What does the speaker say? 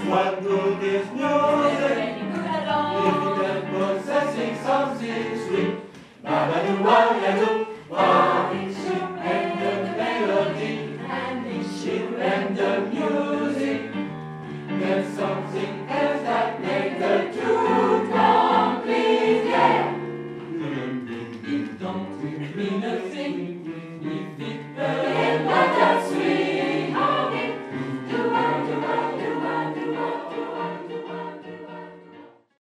What good is music if it ain't possessing something sweet? Ba-ba-doo-wah-ya-doo.